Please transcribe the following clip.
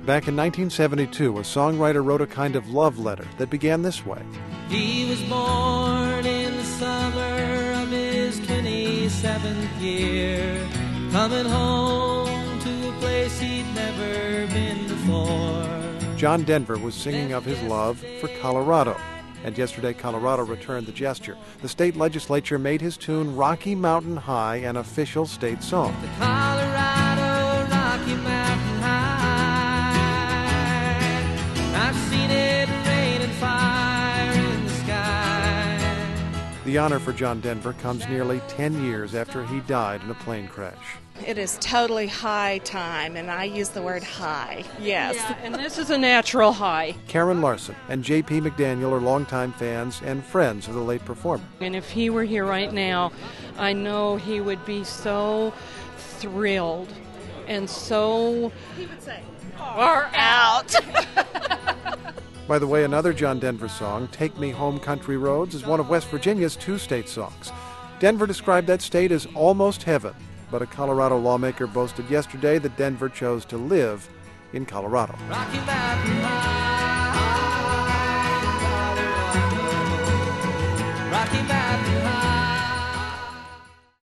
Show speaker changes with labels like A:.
A: Back in 1972, a songwriter wrote a kind of love letter that began this way.
B: He was born in the summer of his 27th year, coming home to a place he'd never been before.
A: John Denver was singing of his love for Colorado. And yesterday, Colorado returned the gesture. The state legislature made his tune Rocky Mountain High an official state song.
B: The Colorado Rocky Mountain High, I've seen it rain and fire in the sky.
A: The honor for John Denver comes nearly 10 years after he died in a plane crash.
C: It is totally high time, and I use the word high. Yes.
D: Yeah, and this is a natural high.
A: Karen Larson and J.P. McDaniel are longtime fans and friends of the late performer.
D: And if he were here right now, I know he would be so thrilled and so...
C: He would say,
D: "Far out."
A: By the way, another John Denver song, Take Me Home Country Roads, is one of West Virginia's two state songs. Denver described that state as almost heaven, but a Colorado lawmaker boasted yesterday that Denver chose to live in Colorado.
B: Rocky Mountain High, Colorado, Rocky Mountain